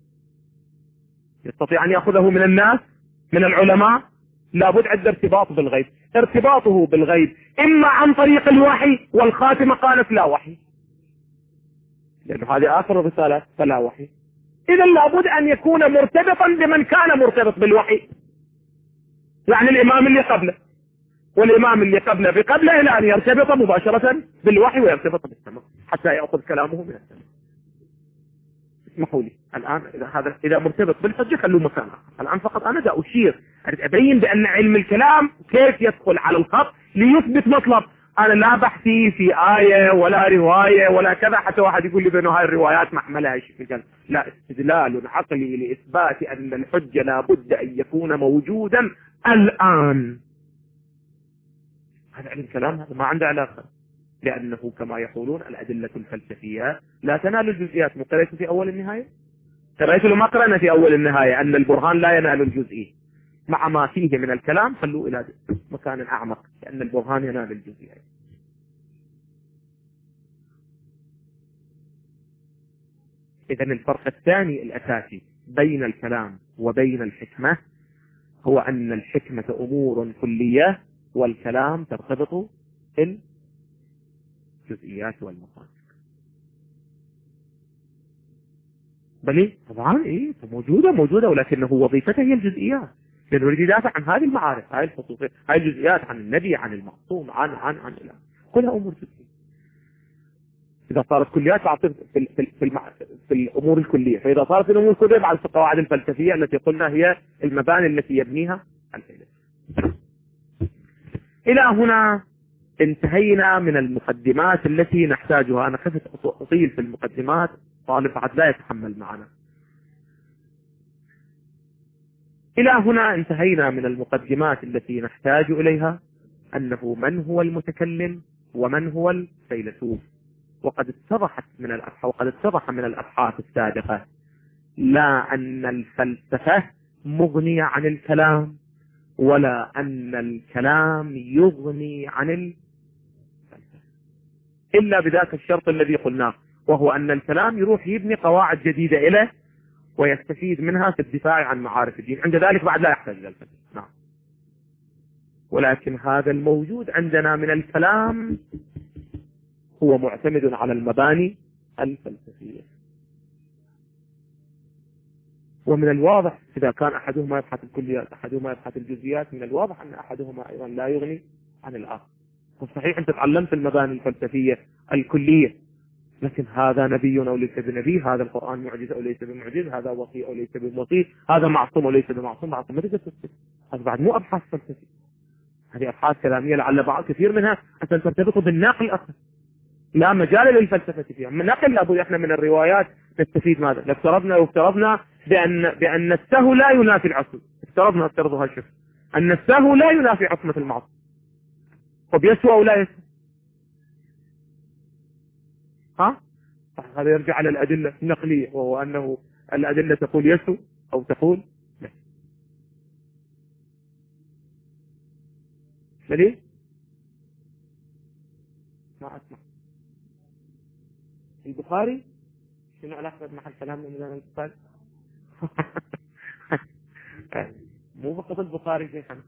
يستطيع أن يأخذه من الناس، من العلماء؟ لابد عنده ارتباط بالغيب. ارتباطه بالغيب إما عن طريق الوحي، والخاتمة قالت لا وحي، لأنه هذه آخر الرسالة فلا وحي. إذا لابد أن يكون مرتبطا بمن كان مرتبط بالوحي، يعني الإمام اللي قبله، والإمام اللي قبله بقبله إلى أن يرتبط مباشرة بالوحي ويرتبط بالسماء حتى يأخذ كلامه من السماء. اسمحوا لي الآن، إذا هذا إذا مرتبط بالحجة خلوه مكانه. الآن فقط أنا دا أشير أبين بأن علم الكلام كيف يدخل على الخط ليثبت مطلب. أنا لا بحثي في آية ولا رواية ولا كذا حتى واحد يقول لي بأنه هاي الروايات محملها شيء. لا، استدلال عقلي لإثبات أن الحجة لا بد أن يكون موجودا الآن. هذا علم كلام، هذا ما عنده علاقة، لأنه كما يقولون الأدلة الفلسفية لا تنال الجزئيات. مقرأت في أول النهاية؟ قرأت له ما قرأنا في أول النهاية أن البرهان لا ينال الجزئي، مع ما فيه من الكلام خلوه إلى مكان أعمق، لأن البرهان ينال الجزئيات. إذن الفرق الثاني الأساسي بين الكلام وبين الحكمة هو أن الحكمة أمور كلية، والكلام ترتبط بالجزئيات والمصادر. بلي طبعا إيه موجودة موجودة، ولكنه وظيفته هي الجزئيات، لأنه يريد يدافع عن هذه المعارف، هاي الخصوصية، هاي الجزئيات، عن النبي، عن المعصوم، عن عن عن إلى كلها أمور جزئية. إذا صارت كليات بعد في في في, المع... في الأمور الكلية، فإذا صارت الأمور الكلية بعد في القواعد الفلسفية التي قلنا هي المباني التي يبنيها الفيلسوف. إلى هنا انتهينا من المقدمات التي نحتاجها. أنا خفت أطيل في المقدمات، طالب بعد لا يتحمل معنا. إلى هنا انتهينا من المقدمات التي نحتاج إليها، أنه من هو المتكلم ومن هو الفيلسوف، وقد اتضحت من الأبحاث وقد اتضح من الأبحاث السابقة لا أن الفلسفة مغنية عن الكلام، ولا أن الكلام يغني عن الفلسفة، إلا بذاك الشرط الذي قلناه، وهو أن الكلام يروح يبني قواعد جديدة إليه ويستفيد منها في الدفاع عن معارف الدين، عند ذلك بعد لا يحتاج إلى الفلسفة. نعم. ولكن هذا الموجود عندنا من الكلام هو معتمد على المباني الفلسفية. ومن الواضح إذا كان أحدهما يبحث الكليات أحدهما يبحث الجزئيات، من الواضح أن أحدهما أيضا لا يغني عن الآخر. صحيح أنت تعلمت المباني الفلسفية الكلية، لكن هذا نبي أو ليس بنبي، هذا القرآن معجزة أو ليس بمعجز، هذا وصي أو ليس بوصي، هذا معصوم أو ليس بمعصوم، معصوم ما تقدر تثبت. هذا بعد مو أبحاث فلسفية، هذه أبحاث كلامية لعل بعض كثير منها أن ترتبط بالنقل أصلا، لا مجال للفلسفة فيها. من نقل لابد احنا من الروايات نستفيد ماذا؟ لو افترضنا لو افترضنا بأن بأن السهو لا ينافي العصم، افترضنا افترضها الشيخ أن السهو لا ينافي عصمة المعصوم، طب يسوى أو لا يسوى؟ ها؟ هذا يرجع على الأدلة النقلية، وهو أنه الأدلة تقول يسوى أو تقول لا. دليل؟ ما أسمع. البخاري شنو علاقة محل كلامنا من البخاري؟ مو فقط البخاري شيخنا،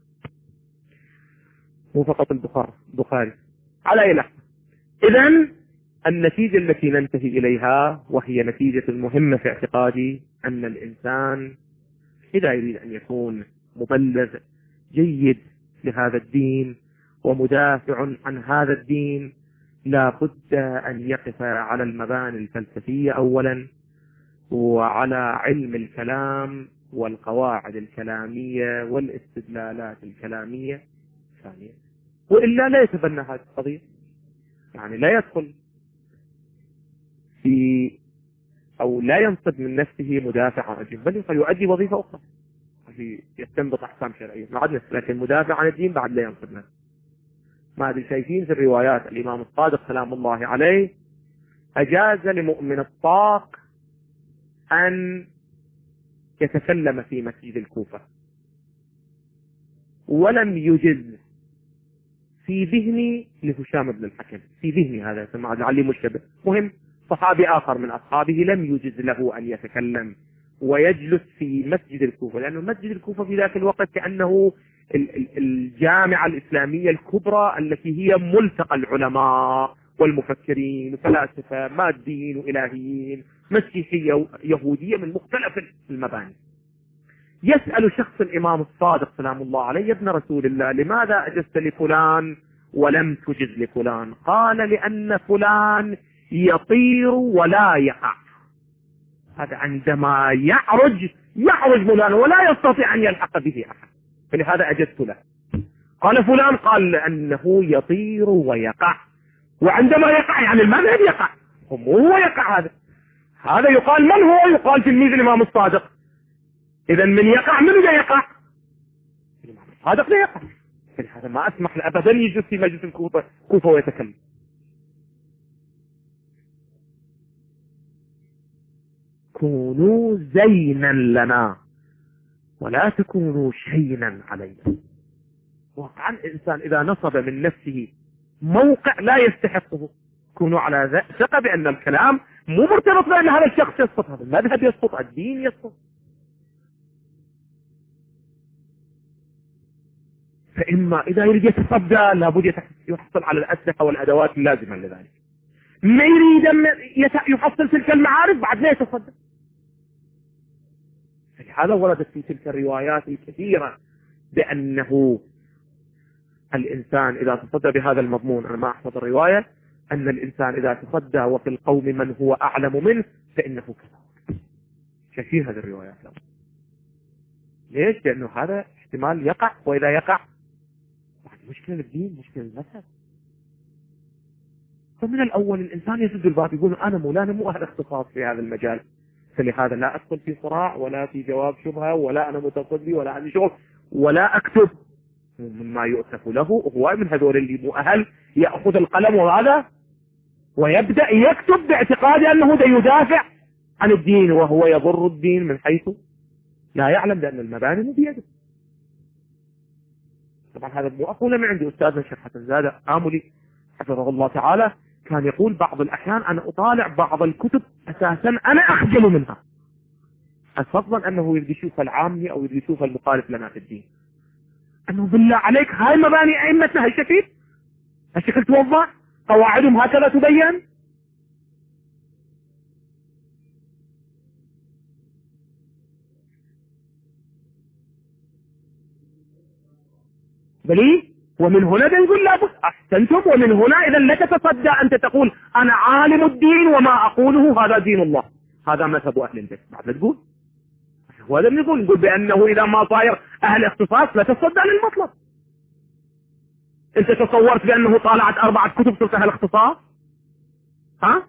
مو فقط البخاري بخاري على أي لحظة. إذن النتيجة التي ننتهي إليها، وهي نتيجة مهمة في اعتقادي، أن الإنسان إذا يريد أن يكون مبلغ جيد لهذا الدين ومدافع عن هذا الدين، لا بد أن يقف على المباني الفلسفية أولا، وعلى علم الكلام والقواعد الكلامية والاستدلالات الكلامية ثانيا، وإلا لا يتبنى هذه القضية، يعني لا يدخل في أو لا ينصب من نفسه مدافع عن الدين، بل يؤدي وظيفة أخرى يستنبط أحكام شرعية، لكن مدافع عن الدين بعد لا ينصب نفسه. ما أدري شايفين في الروايات الإمام الصادق سلام الله عليه أجاز لمؤمن الطاق أن يتكلم في مسجد الكوفة، ولم يجز في ذهني لهشام بن الحكم، في ذهني هذا سمع لعلي مشتبه، مهم صحابي آخر من أصحابه لم يجز له أن يتكلم ويجلس في مسجد الكوفة، لأنه مسجد الكوفة في ذاك الوقت كأنه الجامعة الإسلامية الكبرى التي هي ملتقى العلماء والمفكرين وفلاسفة ماديين وإلهيين مسيحية يهودية من مختلف المباني. يسأل شخص الإمام الصادق سلام الله عليه: ابن رسول الله، لماذا أجزت لفلان ولم تجز لفلان؟ قال: لأن فلان يطير ولا يقع. هذا عندما يعرج يعرج فلان ولا يستطيع أن يلحق به أحد، فلهذا أجزت له. قال فلان، قال لأنه يطير ويقع، وعندما يقع يعني المذهب يقع، هو يقع. هذا هذا يقال من هو؟ يقال تلميذ الإمام الصادق. إذا من يقع من لا يقع؟ الإمام الصادق لا يقع، فلهذا ما أسمح له أبدا يجلس في مجلس الكوفة كوفة ويتكلم. كونوا زينا لنا ولا تكونوا شينا علينا. واقعا الإنسان إذا نصب من نفسه موقع لا يستحقه، كونوا على ثقة بأن الكلام مو مرتبط بأن هذا الشخص يسقط، هذا المذهب يسقط، الدين يسقط. فإما إذا يريد يتصدى لابد يحصل على الأسلحة والأدوات اللازمة لذلك. ما يريد يحصل تلك المعارف بعد لا يتصدى. هذا وردت في تلك الروايات الكثيرة بأنه الإنسان إذا تصدى بهذا المضمون، أنا ما أحفظ الرواية، أن الإنسان إذا تصدى وفي القوم من هو أعلم منه فإنه كذا. شايفين هذه الروايات؟ لا. ليش؟ لأنه هذا احتمال يقع، وإذا يقع مشكلة الدين، مشكلة المذهب. فمن الأول الإنسان يسد الباب يقول أنا مولانا مو أهل اختصاص في هذا المجال، فلهذا لا أدخل في صراع ولا في جواب شبهة، ولا أنا متصدي ولا عندي شغل ولا أكتب مما يؤسف له. هو من هذول اللي مو أهل يأخذ القلم وهذا ويبدأ يكتب باعتقاد أنه ده يدافع عن الدين، وهو يضر الدين من حيث لا يعلم، لأن المباني مو بيده. طبعا هذا مو أقوله من عندي، أستاذنا الشيخ حسن زادة آملي حفظه الله تعالى كان يقول بعض الأحيان أنا أطالع بعض الكتب أساسا أنا أخجل منها، أفضل أنه يريد يشوف العامي أو يريد يشوف المخالف لنا في الدين، أنه بالله عليك هاي مباني أئمتنا هالشكل هالشكل توضع، قواعدهم هكذا تبين. بلي ومن هنا نقول لابد أحسنتم، ومن هنا إذا لا تتصدى أنت تقول أنا عالم الدين وما أقوله هذا دين الله، هذا مذهب أهل البيت. بعد لا تقول وهذا نقول نقول بأنه إذا ما صاير أهل اختصاص لا تصدى للمطلب. أنت تصورت بأنه طالعت أربعة كتب صرت أهل اختصاص؟ ها؟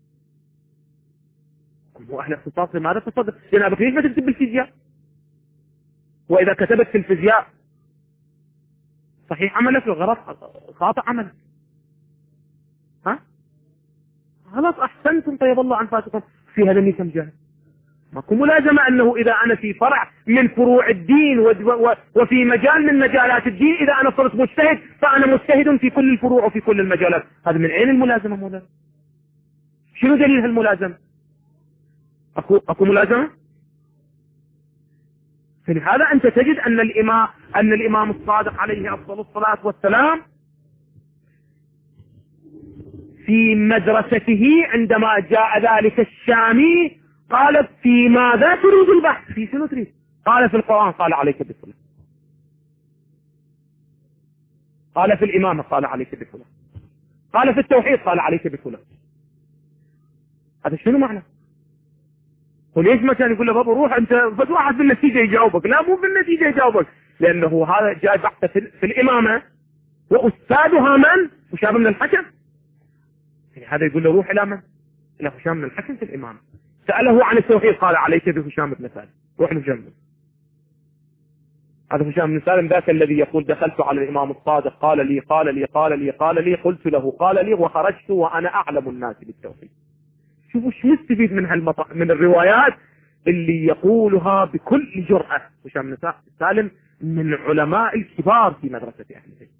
هو أهل اختصاص لماذا تصدى؟ جنابك ليش ما تكتب بالفيزياء؟ وإذا كتبت في الفيزياء صحيح عملك وغلط خاطئ عملك. ها؟ خلاص أحسنتم طيب الله عن فاتكم في هذا الميسم جاهز. ماكو ملازمة أنه إذا أنا في فرع من فروع الدين وفي مجال من مجالات الدين إذا أنا صرت مجتهد فأنا مجتهد في كل الفروع وفي كل المجالات. هذا من أين الملازمة مولانا؟ شنو دليل هالملازمة؟ أكو, أكو ملازمة؟ فلهذا أنت تجد أن الإمام, أن الإمام الصادق عليه أفضل الصلاة والسلام في مدرسته عندما جاء ذلك الشامي قال في ماذا تريد البحث؟ في شنو تريد؟ قال في القرآن، قال عليك بالصلاة. قال في الإمامة، قال عليك بالصلاة. قال في التوحيد، قال عليك بالصلاة. هذا شنو معنى؟ وليش ما كان يقول له بابا روح انت بس واحد بالنتيجة يجاوبك؟ لا مو بالنتيجة يجاوبك، لأنه هذا جاي بحث في, في الإمامة وأستاذها من؟ هشام بن الحكم. يعني هذا يقول له روح إلى من؟ إلى هشام بن الحكم في الإمامة. سأله عن التوحيد قال عليك بهشام بن سالم، روح لهشام. هذا هشام بن سالم ذاك الذي يقول دخلت على الإمام الصادق قال لي قال لي قال لي قال لي قلت له قال لي وخرجت وأنا أعلم الناس بالتوحيد. شوفوا شو نستفيد من هالمط... من الروايات اللي يقولها بكل جرأة. هشام بن سالم من علماء الكبار في مدرسة أهل البيت.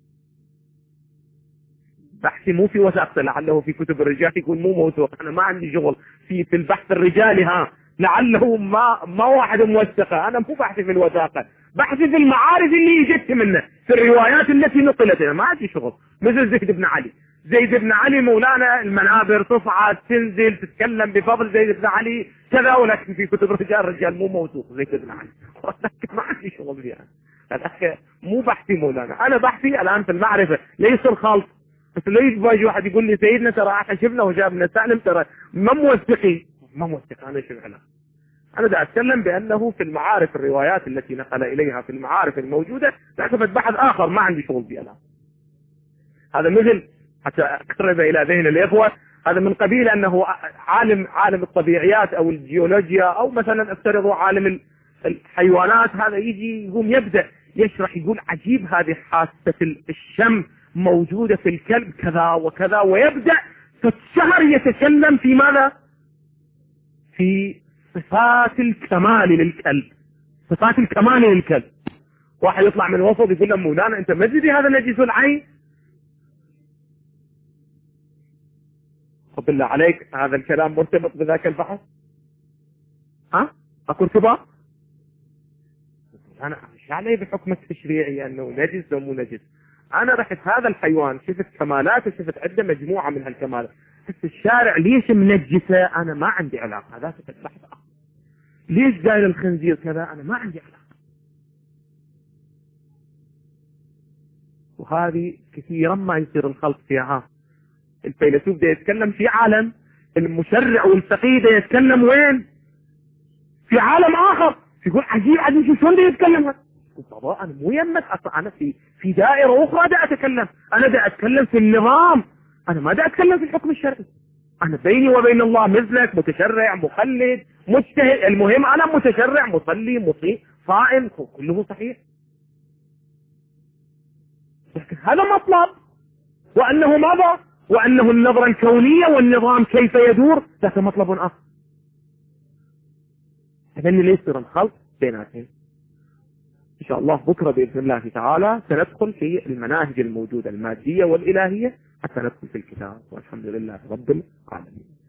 بحثي مو في وثائق، لعله في كتب الرجال يقول مو موثوق، أنا ما عندي شغل في في البحث الرجالي، ها لعله ما ما واحد موثقة. أنا مو بحثي في الوثائق، بحثي في المعارف اللي جت منه في الروايات التي نقلت، ما عندي شغل. مثل زيد بن علي، زيد بن علي مولانا المنابر تصعد تنزل تتكلم بفضل زيد بن علي كذا، ولكن في كتب الرجال الرجال مو موثوق زيد بن علي، ولكن ما عندي شغل فيها. الأخ مو بحثي مولانا، أنا بحثي الآن في المعرفة ليس الخلط. بس ليش باجي واحد يقول لي سيدنا ترى احنا شفنا وجاب بن سالم ترى ما موثقين، ما موثق. انا شو انا انا دا اتكلم بانه في المعارف الروايات التي نقل اليها في المعارف الموجوده تعتمد بحث اخر ما عندي شغل فيه الان. هذا مثل حتى اقرب الى ذهن الاخوه، هذا من قبيل انه عالم عالم الطبيعيات او الجيولوجيا او مثلا افترضوا عالم الحيوانات، هذا يجي يقوم يبدا يشرح يقول عجيب هذه حاسه الشم موجودة في الكلب كذا وكذا، ويبدأ في الشهر يتكلم في ماذا؟ في صفات الكمال للكلب، صفات الكمال للكلب. واحد يطلع من الوسط يقول له مولانا انت ما تدري هذا نجس العين؟ طب بالله عليك هذا الكلام مرتبط بذاك البحث؟ ها؟ اكو ارتباط؟ انا مش علي بحكم التشريعي انه نجس او مو نجس. انا رحت هذا الحيوان شفت كمالاته، شفت عنده مجموعة من هالكمالات، بس الشارع ليش منجسه انا ما عندي علاقة، هذا البحث اخر. ليش قايل الخنزير كذا انا ما عندي علاقة. وهذه كثيرا ما يصير الخلط فيها. الفيلسوف ده يتكلم في عالم، المشرع والفقيه ده يتكلم وين؟ في عالم اخر. يقول عجيب عجيب شو شلون ده يتكلم؟ بابا انا مو يمك اصلا، انا في في دائره اخرى دا اتكلم، انا دا اتكلم في النظام، انا ما دا اتكلم في الحكم الشرعي. انا بيني وبين الله مثلك متشرع مخلد مجتهد، المهم انا متشرع مصلي مطيع صائم كله صحيح. لكن هذا مطلب، وانه ماذا؟ وأنه النظرة الكونية والنظام كيف يدور ذاك مطلب آخر. هذا اللي يصير الخلط بيناتهم. إن شاء الله بكرة بإذن الله تعالى سندخل في المناهج الموجودة المادية والإلهية حتى ندخل في الكتاب، والحمد لله رب العالمين.